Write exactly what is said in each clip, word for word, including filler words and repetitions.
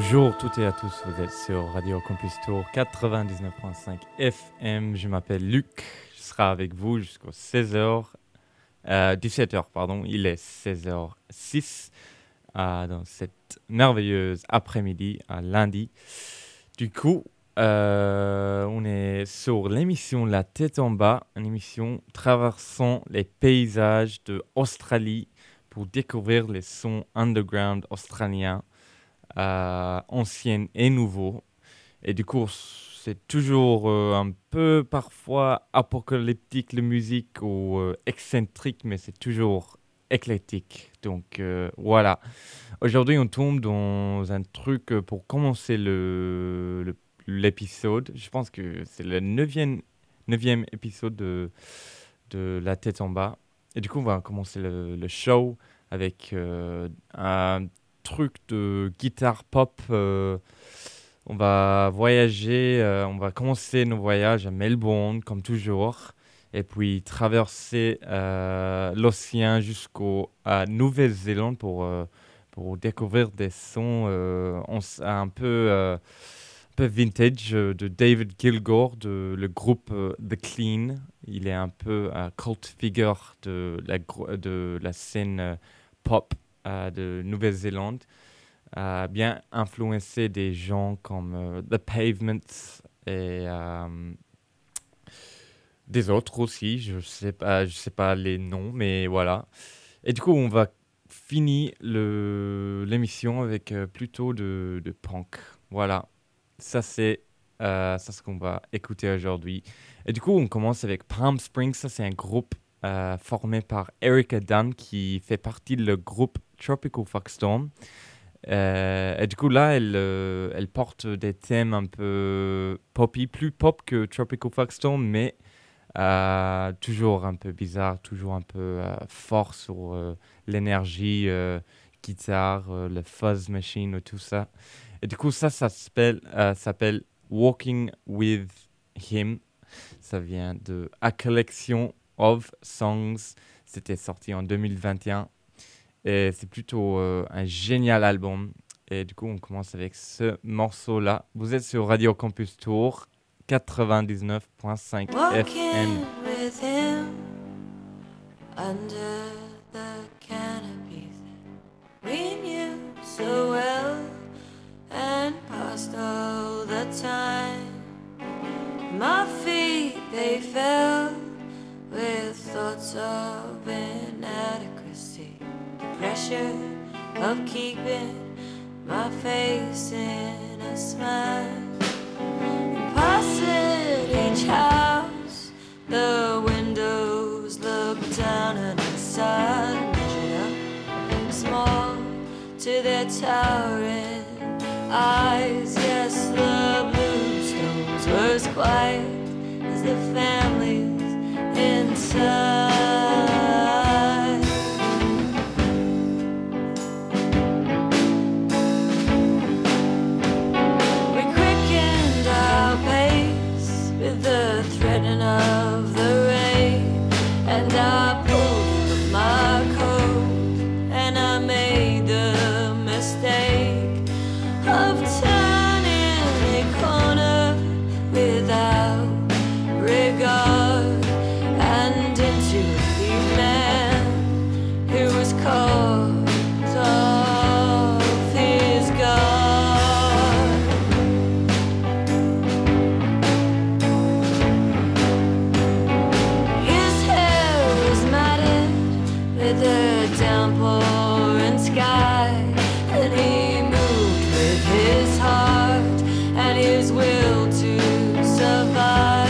Bonjour toutes et à tous, vous êtes sur Radio Campus Tour quatre-vingt-dix-neuf virgule cinq F M. Je m'appelle Luc, je serai avec vous jusqu'aux seize heures, euh, dix-sept heures, pardon, il est seize heures six euh, dans cette merveilleuse après-midi à lundi. Du coup, euh, on est sur l'émission La Tête en Bas, une émission traversant les paysages de Australie pour découvrir les sons underground australiens. Euh, anciennes et nouveaux. Et du coup, c'est toujours euh, un peu parfois apocalyptique la musique ou euh, excentrique, mais c'est toujours éclectique. Donc euh, voilà. Aujourd'hui, on tombe dans un truc pour commencer le, le, l'épisode. Je pense que c'est le neuvième, neuvième épisode de, de La Tête en Bas. Et du coup, on va commencer le, le show avec euh, un truc de guitare pop. Euh, on va voyager, euh, on va commencer nos voyages à Melbourne comme toujours, et puis traverser euh, l'océan jusqu'au à Nouvelle-Zélande pour euh, pour découvrir des sons euh, on, un peu euh, un peu vintage euh, de David Gilgour de le groupe euh, The Clean. Il est un peu un cult figure de la de la scène euh, pop Euh, de Nouvelle-Zélande, euh, bien influencé des gens comme euh, The Pavements et euh, des autres aussi, je sais pas, je sais pas les noms, mais voilà. Et du coup, on va finir le, l'émission avec euh, plutôt de, de punk. Voilà, ça c'est euh, ça ce qu'on va écouter aujourd'hui. Et du coup, on commence avec Palm Springs. Ça c'est un groupe Euh, formé par Erica Dunn qui fait partie du groupe Tropical Fuckstorm. Euh, et du coup là, elle, euh, elle porte des thèmes un peu poppy, plus pop que Tropical Fuckstorm, mais euh, toujours un peu bizarre, toujours un peu euh, fort sur euh, l'énergie, euh, guitare, euh, le fuzz machine et tout ça. Et du coup ça, ça s'appelle, euh, s'appelle Walking With Him. Ça vient de A Collection of Songs, c'était sorti en deux mille vingt et un et c'est plutôt euh, un génial album. Et du coup on commence avec ce morceau là. Vous êtes sur Radio Campus Tour quatre-vingt-dix-neuf virgule cinq F M. With him under the canopies that we knew so well and passed all the time. My feet they fell with thoughts of inadequacy, pressure of keeping my face in a smile. And passing each house, the windows look down and inside, measured up small to their towering eyes. Yes, the blue stones were as quiet as the families inside. We quickened our pace with the threatening of the rain, and I pulled up my coat and I made the mistake of turning a corner without regard and into a man who was caught off his guard. His hair was matted with a downpouring sky, and he moved with his heart and his will to survive.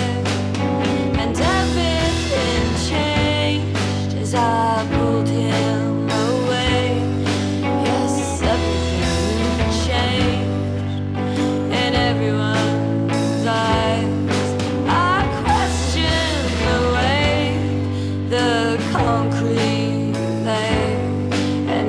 I pulled him away. Yes, everything changed in everyone's eyes. I questioned the way the concrete lay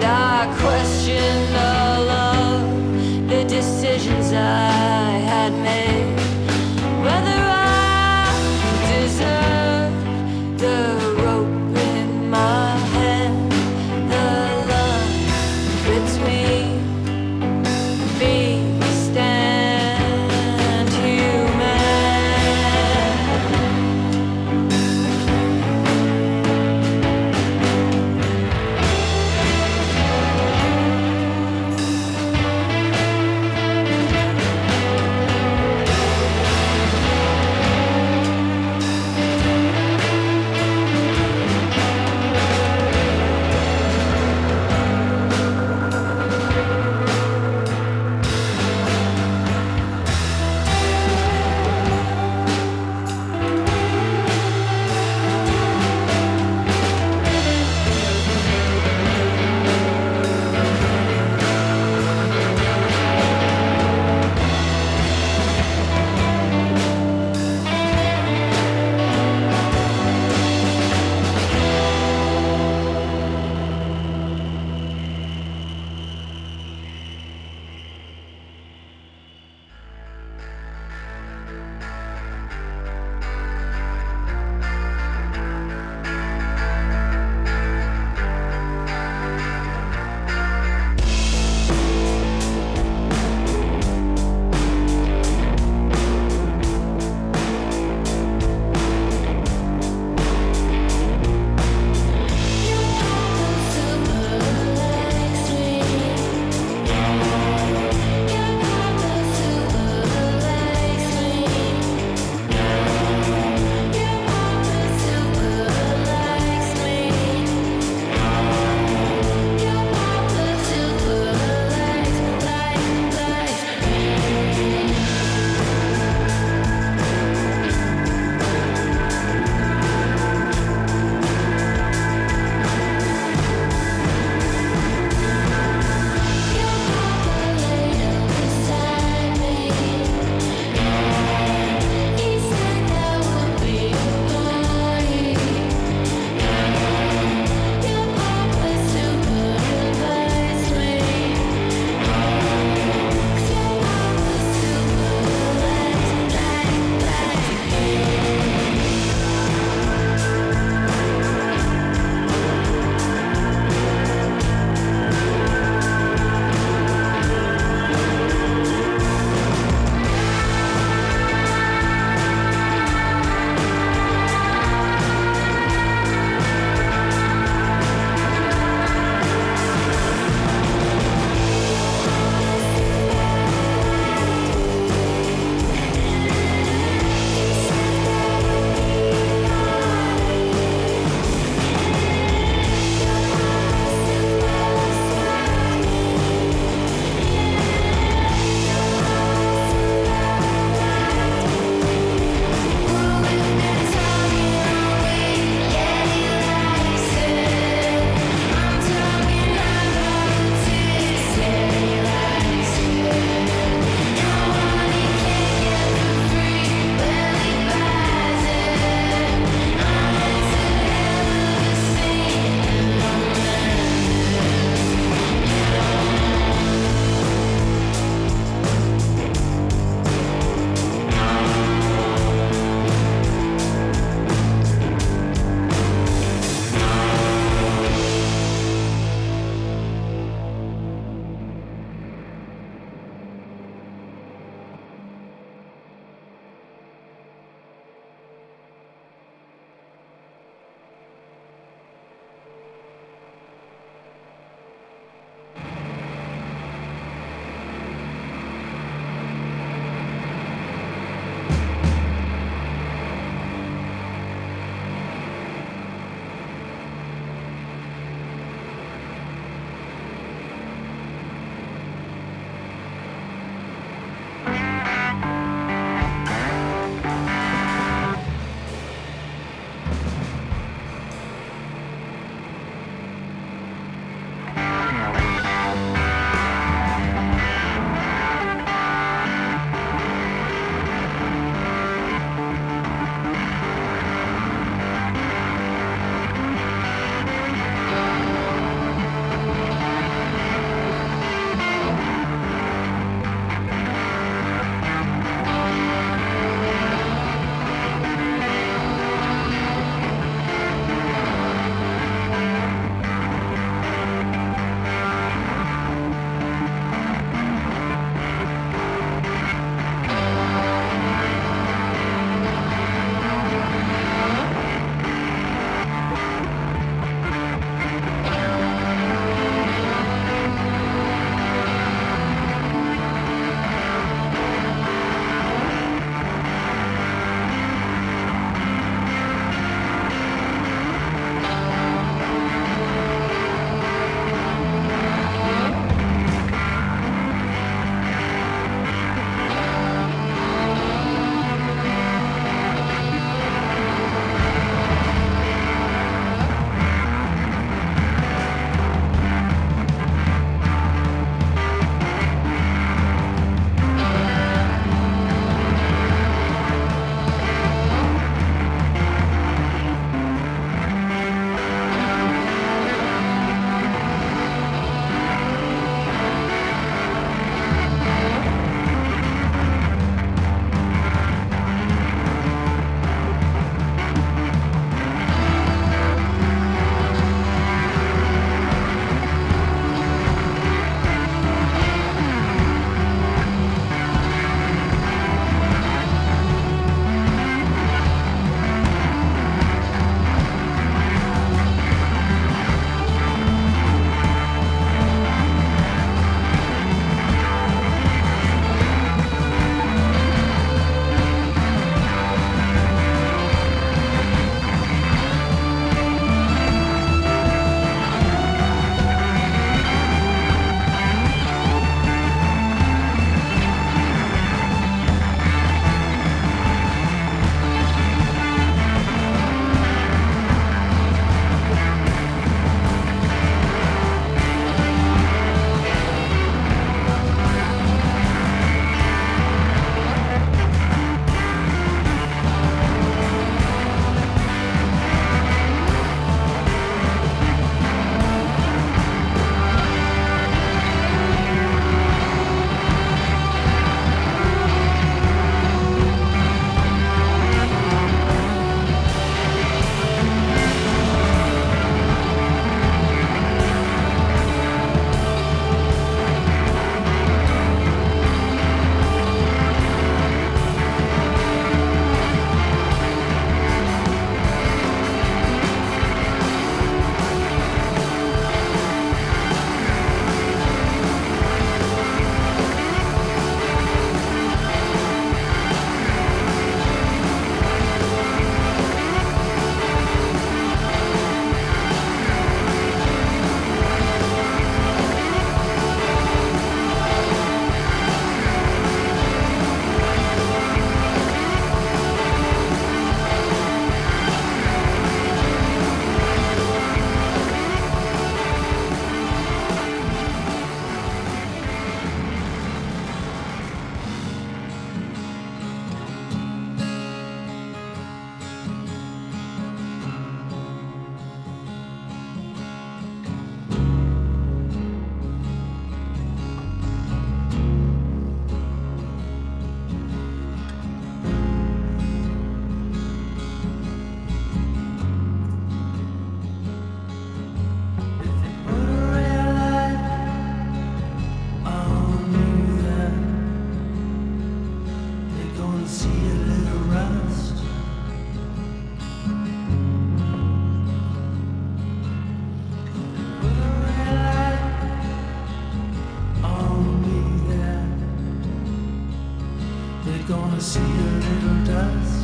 see a little dust.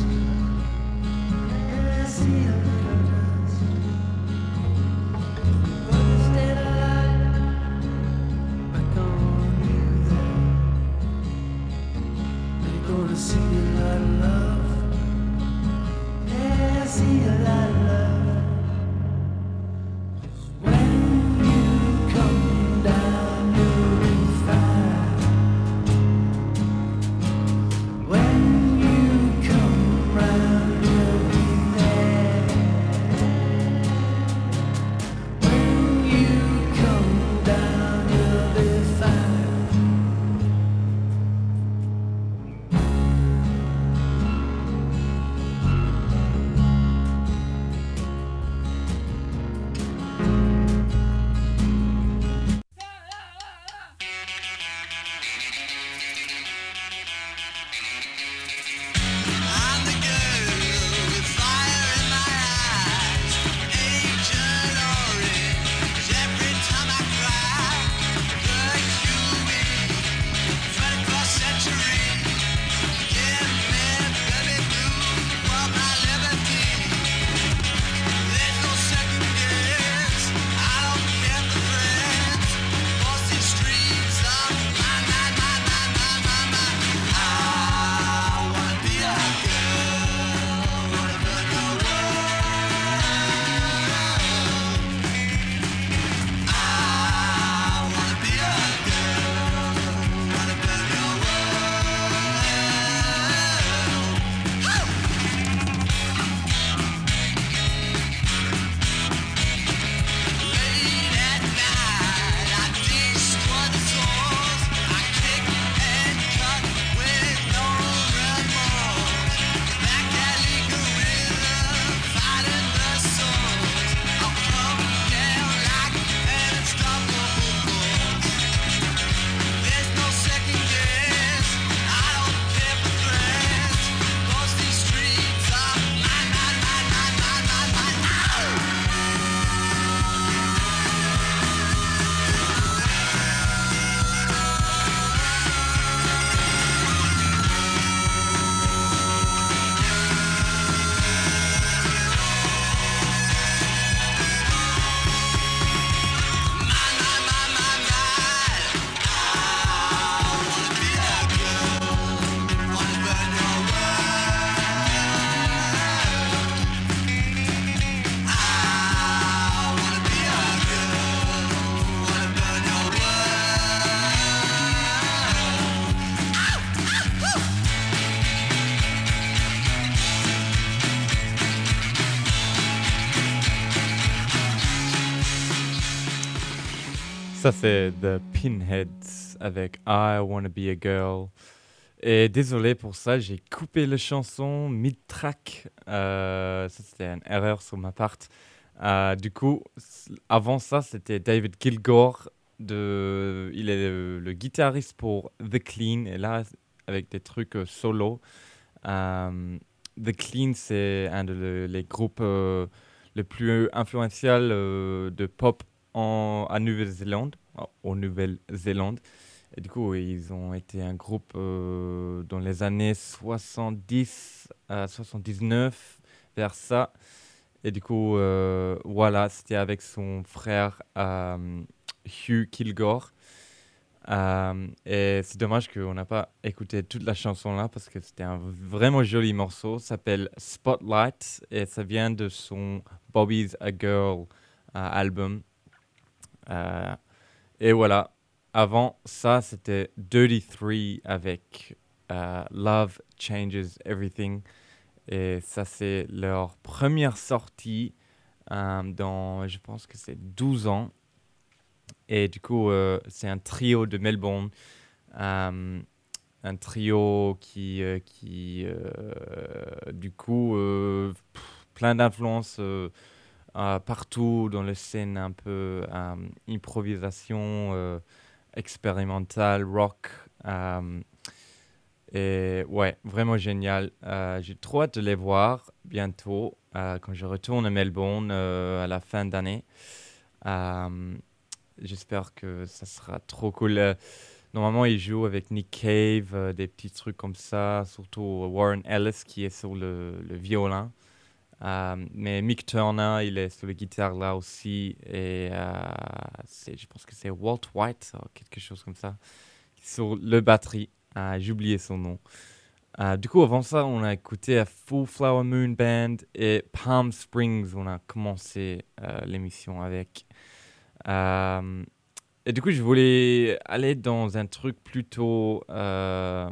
I see a little dust. But instead I light back on you there. You're gonna see a lot of love. Yeah, I see a lot of love. When you come down, you'll be fine. When you come round, you'll be there. When you come down, you'll be fine. I'm the girl with fire in my eyes, Agent Orange. Every time I cry, the Q E, twenty-first century. Give me baby blue for my liberty. There's no second guess. I don't care for friends. Cross these streets of my, my, my, my, my, my, my. I wanna be a girl, wanna burn your world. I wanna be a girl, wanna burn your world. Late at night, I destroy the souls. I kick and cut with no remorse. Back alley gorilla, fighting the souls. I'll come down like an unstoppable force. There's no second guess. I don't care for threats. Cross these streets are mine, mine, mine, mine, mine, mine, mine. Ça, c'est The Pinheads avec I Wanna Be a Girl. Et désolé pour ça, j'ai coupé la chanson mid-track. Euh, ça, c'était une erreur sur ma part. Euh, du coup, s- avant ça, c'était David Kilgour. De... Il est le, le guitariste pour The Clean. Et là, avec des trucs euh, solo. Euh, The Clean, c'est un des les groupes euh, les plus influentiels euh, de pop en, à Nouvelle-Zélande, en Nouvelle-Zélande. Et du coup, ils ont été un groupe euh, dans les années soixante-dix à soixante-dix-neuf, vers ça. Et du coup, euh, voilà, c'était avec son frère euh, Hugh Kilgour. Euh, et c'est dommage qu'on n'a pas écouté toute la chanson là parce que c'était un vraiment joli morceau. Ça s'appelle Spotlight et ça vient de son Bobby's a Girl euh, album. Euh, et voilà. Avant ça, c'était Dirty Three avec euh, Love Changes Everything. Et ça, c'est leur première sortie euh, dans, je pense que c'est douze ans. Et du coup, euh, c'est un trio de Melbourne. Euh, un trio qui, euh, qui euh, du coup, euh, pff, plein d'influences euh, euh, partout dans la scène, un peu euh, improvisation, euh, expérimentale, rock. euh, et ouais, vraiment génial. Euh, j'ai trop hâte de les voir bientôt euh, quand je retourne à Melbourne euh, à la fin d'année. Euh, J'espère que ça sera trop cool. Euh, Normalement, il joue avec Nick Cave, euh, des petits trucs comme ça, surtout Warren Ellis qui est sur le, le violon. Euh, mais Mick Turner, il est sur la guitare là aussi. Et euh, c'est, je pense que c'est Walt White, ou quelque chose comme ça, sur le batterie. Euh, j'ai oublié son nom. Euh, du coup, avant ça, on a écouté à Full Flower Moon Band et Palm Springs. On a commencé euh, l'émission avec. Euh, et du coup, je voulais aller dans un truc plutôt euh,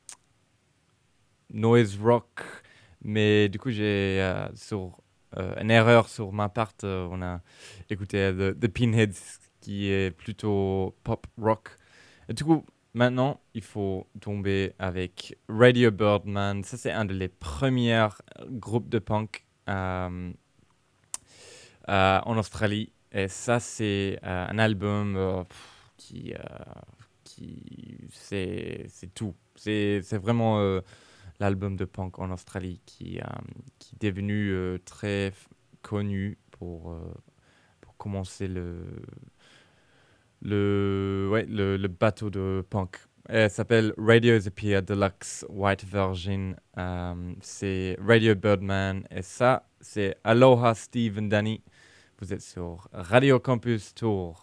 noise rock. Mais du coup, j'ai euh, sur euh, une erreur sur ma part. Euh, on a écouté euh, The, The Pinheads, qui est plutôt pop rock. Et du coup, maintenant, il faut tomber avec Radio Birdman. Ça, c'est un des premiers groupes de punk euh, euh, en Australie. Et ça, c'est euh, un album euh, pff, qui, euh, qui c'est, c'est tout. C'est, c'est vraiment euh, l'album de punk en Australie qui, euh, qui est devenu euh, très f- connu pour, euh, pour commencer le, le, ouais, le, le bateau de punk. Elle s'appelle Radio Zapia Deluxe White Virgin. Euh, c'est Radio Birdman. Et ça, c'est Aloha Steve and Danny. Vous êtes sur Radio Campus Tour.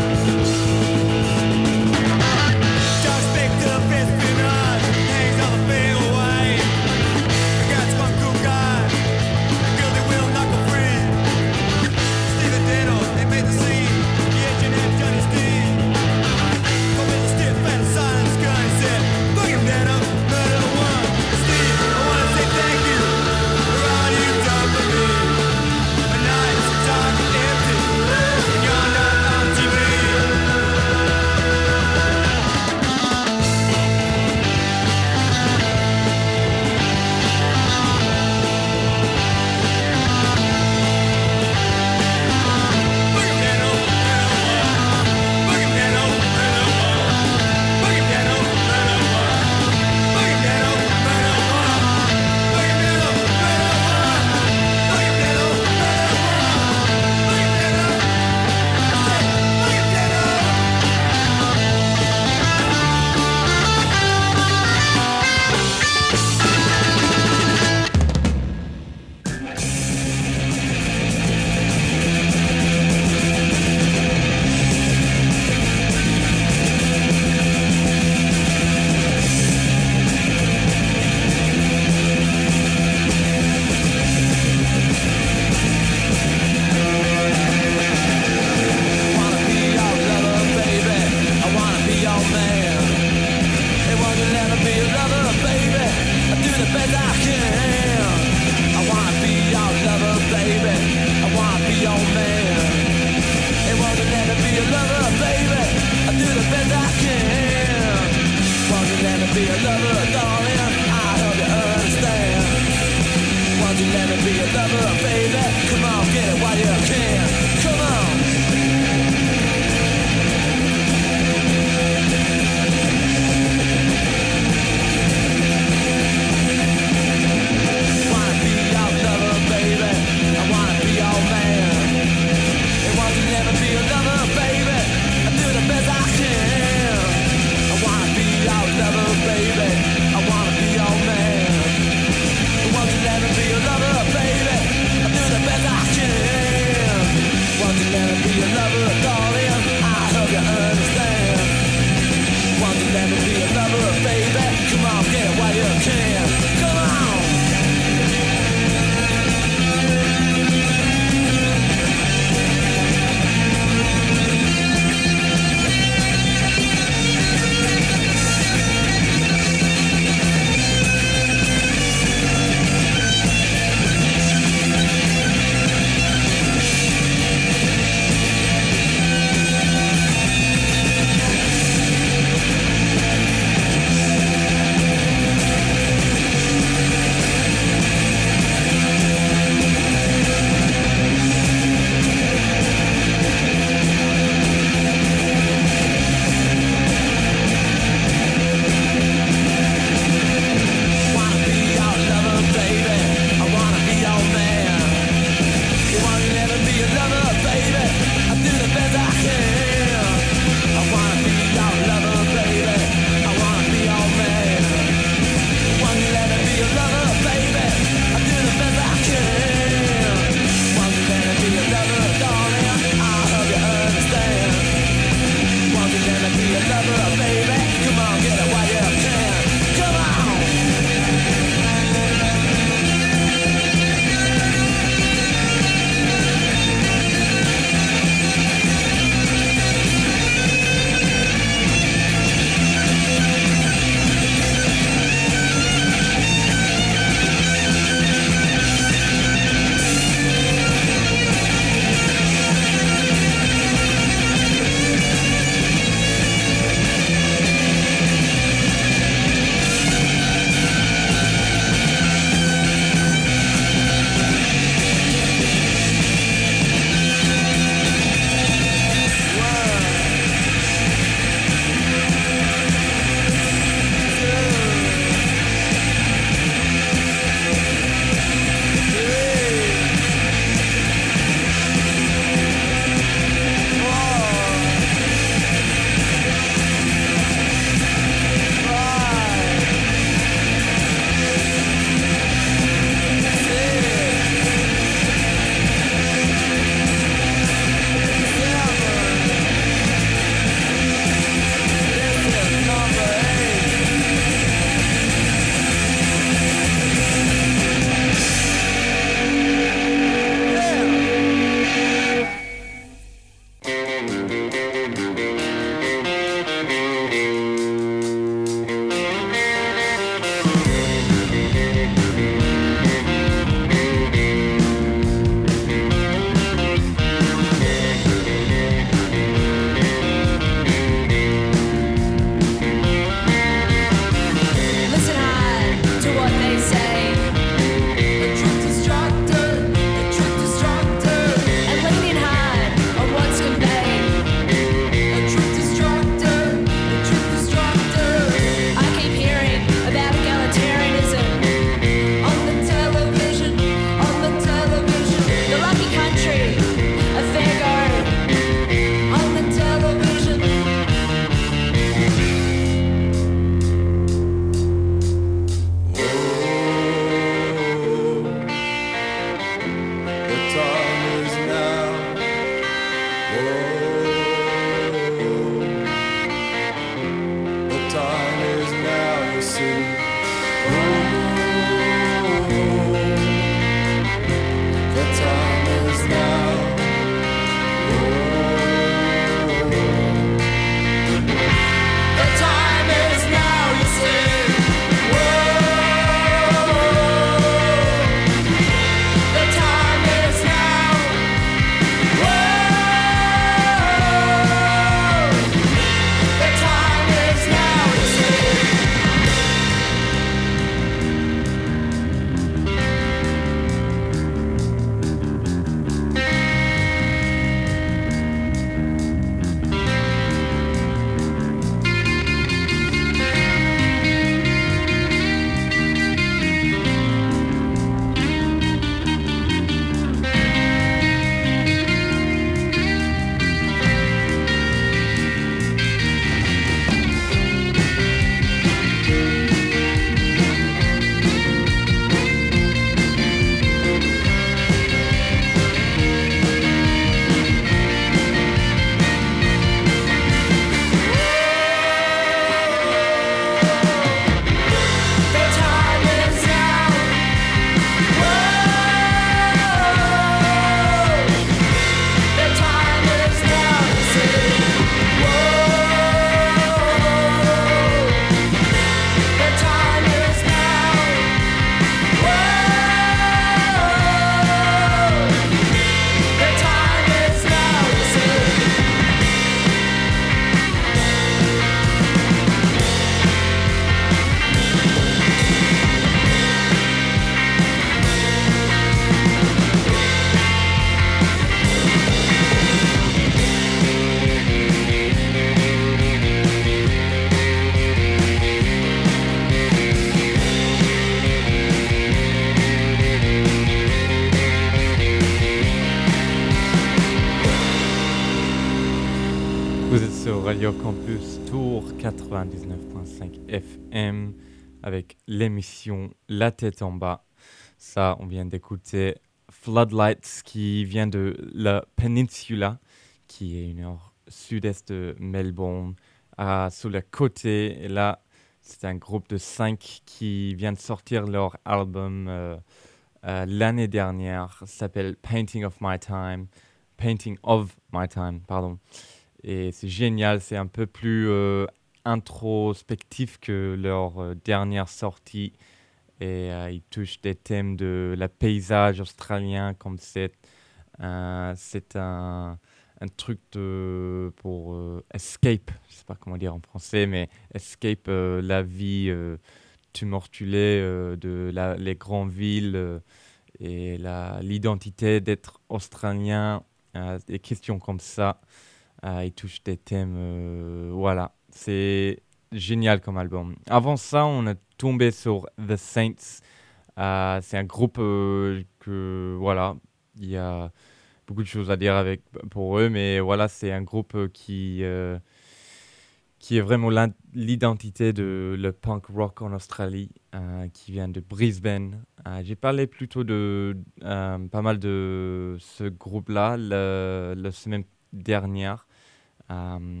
sur Radio Campus Tour quatre-vingt-dix-neuf virgule cinq F M avec l'émission La Tête en Bas. Ça, on vient d'écouter Floodlights qui vient de la Peninsula, qui est une heure sud-est de Melbourne, à, sur le côté. Et là, c'est un groupe de cinq qui vient de sortir leur album euh, euh, l'année dernière. Ça s'appelle Painting of My Time. Painting of My Time, pardon. Et c'est génial, c'est un peu plus euh, introspectif que leur euh, dernière sortie. Et euh, ils touchent des thèmes de la paysage australien, comme c'est, euh, c'est un, un truc de, pour euh, escape, je ne sais pas comment dire en français, mais escape euh, la vie euh, tumultuée euh, de la, les grandes villes euh, et la, l'identité d'être australien, euh, des questions comme ça. Euh, il touche des thèmes, euh, voilà, c'est génial comme album. Avant ça, on a tombé sur The Saints. Euh, c'est un groupe euh, que, voilà, il y a beaucoup de choses à dire avec, pour eux, mais voilà, c'est un groupe euh, qui, euh, qui est vraiment l'identité de le punk rock en Australie, euh, qui vient de Brisbane. Euh, j'ai parlé plutôt de euh, pas mal de ce groupe-là le, la semaine dernière. Um,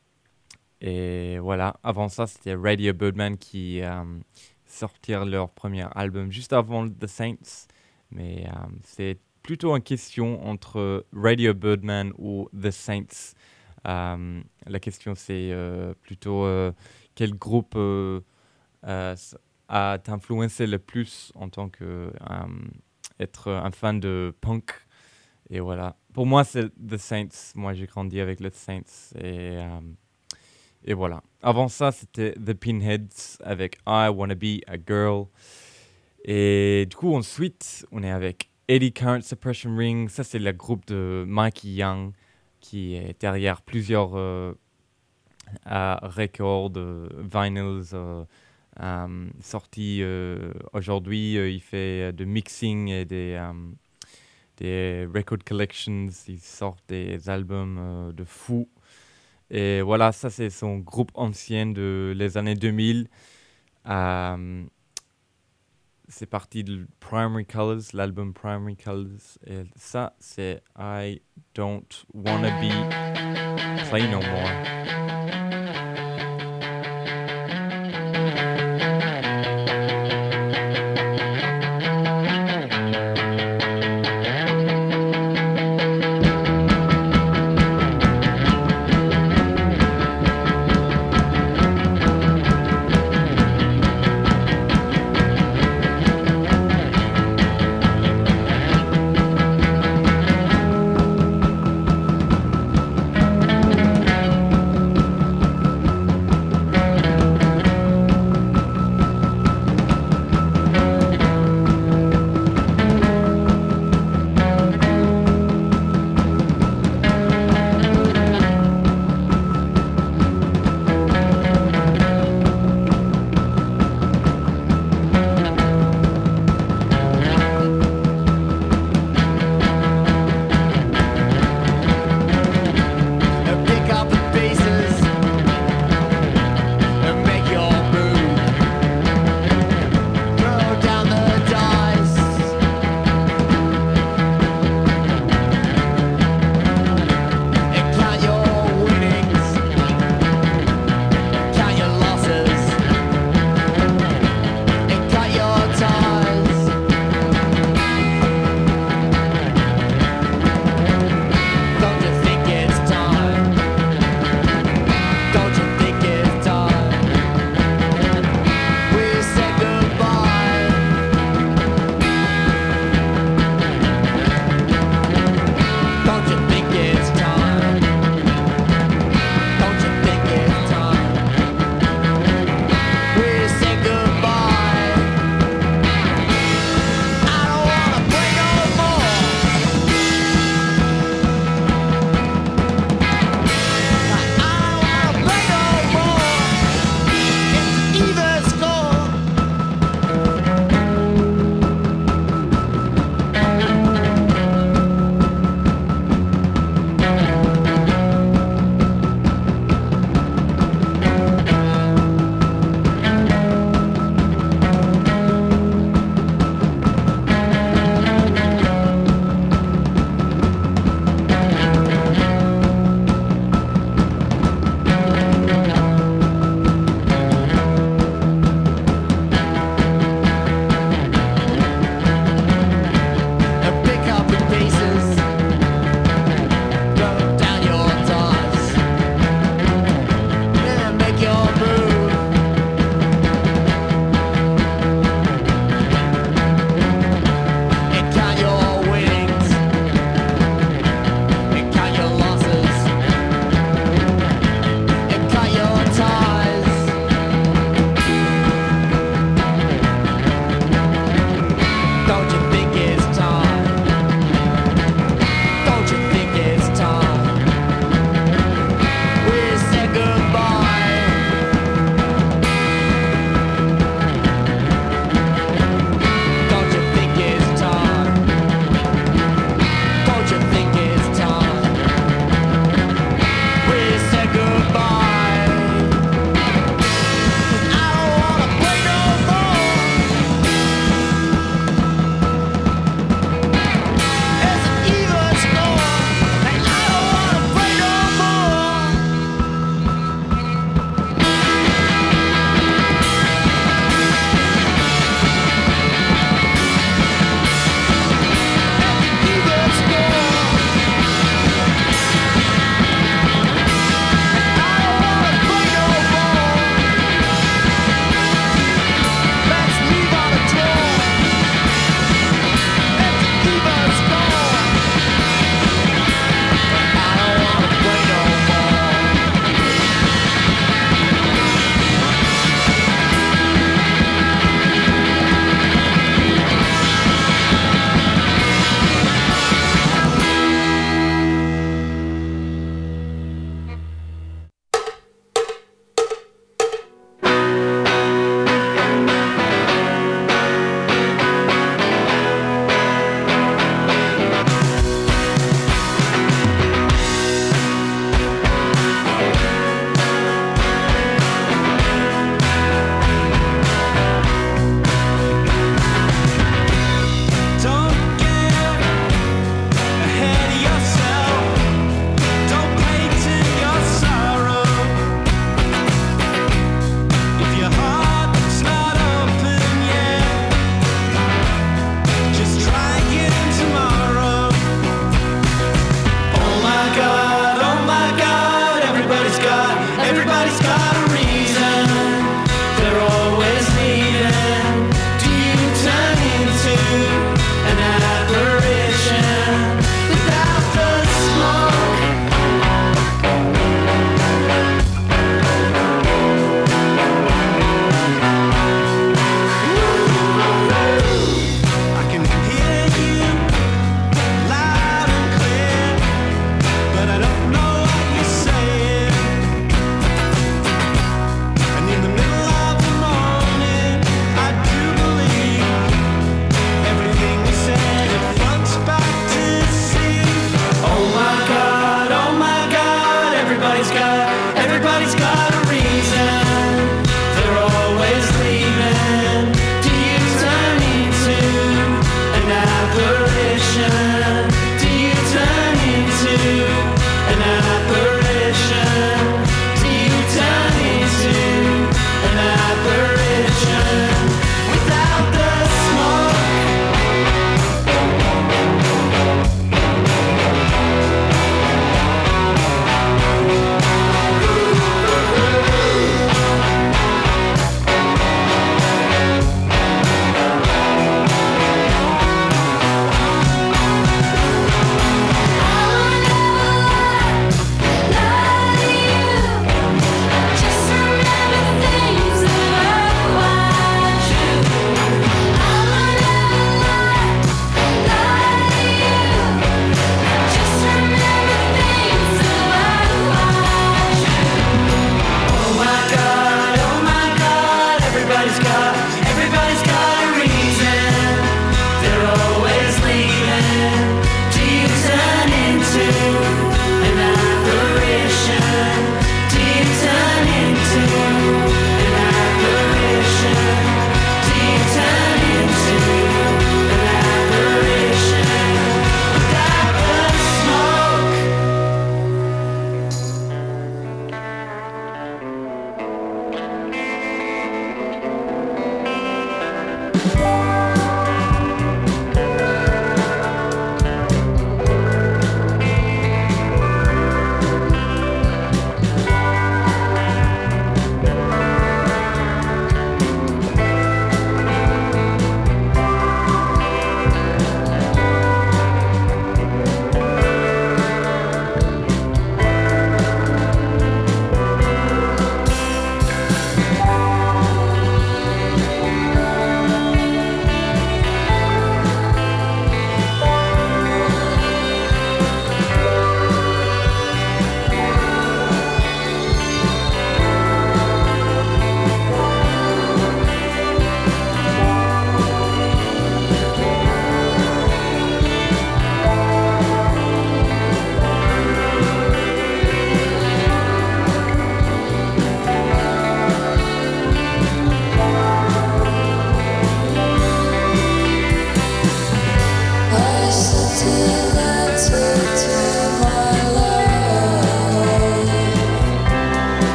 et voilà, avant ça, c'était Radio Birdman qui um, sortirent leur premier album juste avant The Saints. Mais um, c'est plutôt une question entre Radio Birdman ou The Saints. Um, la question, c'est euh, plutôt euh, quel groupe euh, euh, a t'influencé le plus en tant que um, être un fan de punk. Et voilà. Pour moi, c'est The Saints. Moi, j'ai grandi avec les Saints. Et, euh, et voilà. Avant ça, c'était The Pinheads avec I Wanna Be a Girl. Et du coup, ensuite, on est avec Eddie Current Suppression Ring. Ça, c'est le groupe de Mikey Young qui est derrière plusieurs euh, euh, records, euh, vinyls euh, euh, sortis euh, aujourd'hui. Euh, il fait de mixing et des... Euh, des record collections, ils sortent des albums euh, de fou. Et voilà, ça c'est son groupe ancien de les années deux mille. Euh, c'est parti de Primary Colors, l'album Primary Colors. Et ça c'est I Don't Wanna Be Play No More.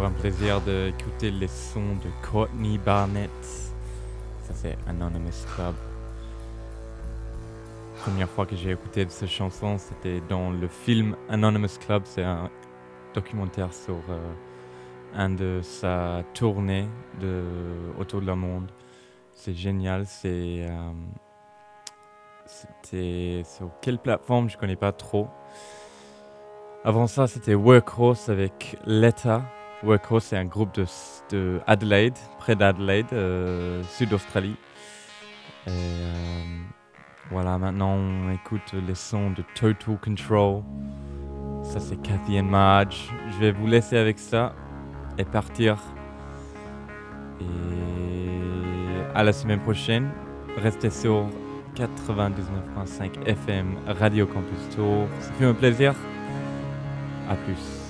un plaisir d'écouter les sons de Courtney Barnett. Ça, c'est Anonymous Club. La première fois que j'ai écouté cette chanson, c'était dans le film Anonymous Club. C'est un documentaire sur euh, un de sa tournée de, autour de le monde. C'est génial. C'est, euh, c'était sur quelle plateforme, je connais pas trop. Avant ça, c'était Workhorse avec Letta. Workhorse, c'est un groupe de, de Adelaide, près d'Adelaide, euh, sud-Australie. Et euh, voilà, maintenant on écoute les sons de Total Control. Ça, c'est Kathy and Marge. Je vais vous laisser avec ça et partir. Et à la semaine prochaine. Restez sur quatre-vingt-dix-neuf virgule cinq F M Radio Campus Tour. Ça fait un plaisir. À plus.